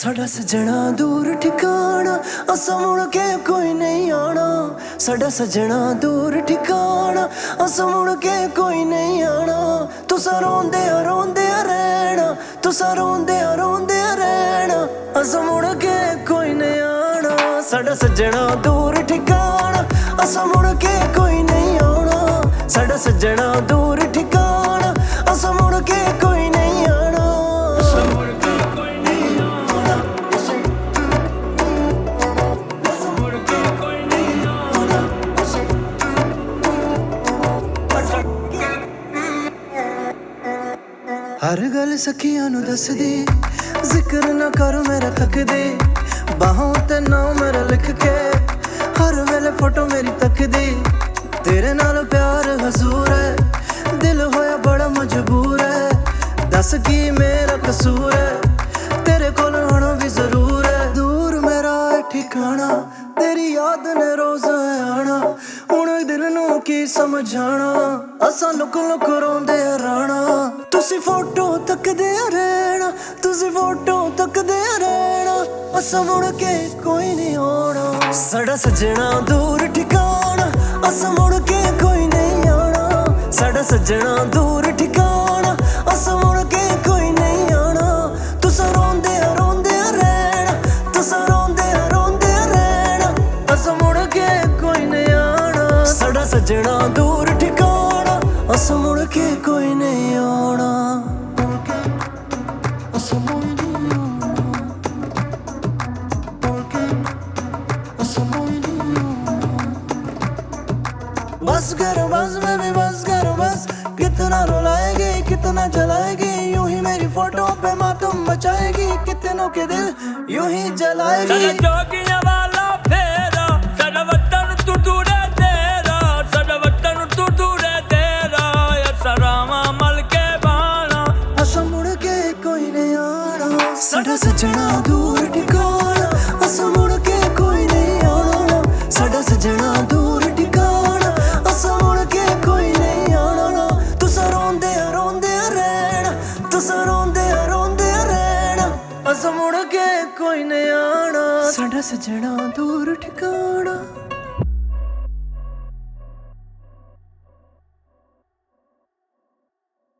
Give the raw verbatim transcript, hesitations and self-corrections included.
ਸਾਡਾ ਸਜਣਾ ਦੂਰ ਠਿਕਾਣਾ, ਅਸਾਂ ਮੁੜ ਕੇ ਕੋਈ ਨਹੀਂ ਆਣਾ। ਸਾਡਾ ਸਜਣਾ ਦੂਰ ਠਿਕਾਣਾ, ਅਸਾਂ ਮੁੜ ਕੇ ਕੋਈ ਨਹੀਂ ਆਣਾ। ਤੁਸਾਂ ਰੋਂਦੇ ਆ ਰੋਂਦੇ ਆ ਰਹਿਣਾ, ਤੁਸਾਂ ਰੋਂਦੇ ਆ ਰੋਂਦੇ ਆ ਰਹਿਣਾ, ਅਸਾਂ ਮੁੜ ਕੇ ਕੋਈ ਨਹੀਂ ਆਣਾ। ਸਾਡਾ ਸਜਣਾ ਦੂਰ ਠਿਕਾਣਾ, ਅਸਾਂ ਮੁੜ ਕੇ ਕੋਈ ਨਹੀਂ ਆਉਣਾ। ਸਾਡਾ ਸਜਣਾ ਦੂਰ ਠਿਕਾਣਾ, ਅਸਾਂ ਮੁੜ ਕੇ ਕੋਈ ਨਹੀਂ ਆਣਾ। हर गल सखियां नू दसदी, जिक्र ना कर मेरा थकदी, बाहों ते नाम मेरा लिख के हर वेले फोटो मेरी तकदी। तेरे नाल प्यार हजूर है, दिल होया बड़ा मजबूर है, दस की मेरा कसूर है, तेरे कोल आना भी जरूर है। दूर मेरा ठिकाना, तेरी याद ने रोज आना, हुण दिल नू की समझाना, असां लुक लुक रोंदे राणा। तुसी फोटो तकदे रहना, तुसी फोटो तकदे रहना, असां मुड़ के कोई नहीं आना। साडा सजना दूर ठिकाना, असां मुड़ के कोई नहीं आना। साडा सजना दूर ठिकाना, असां मुड़ के कोई नहीं आना। तुसां रोंदे आ रोंदे आ रहना, तुसां रोंदे आ रोंदे आ रहना, असां मुड़ के कोई नहीं आना। साडा सजना दूर ठिकाना, असां मुड़ के कोई नहीं आना। बस करो बस मैं भी बस करो बस, कितना रुलाएगी कितना जलाएगी, यूं ही मेरी फोटो पे मातम मचाएगी, कितनों के दिल यूं ही जलाएगी। जोगियां वाला फेरा, साडा वतन तू दूर है तेरा, साडा वतन तू दूर है तेरा, ऐसा रामा मल के बाना, असां मुड़ के कोई नहीं आना। साडा सजना दूर ठिकाना, असां मुड़ के कोई नहीं आना। साडा सजना दूर ठिकाना, असां मुड़ के कोई नहीं आना। तुसां रोंदे आ रोंदे आ रहना, तुसां रोंदे आ रोंदे आ रहना, असां मुड़ के कोई नहीं आना। साडा सजना दूर ठिकाना।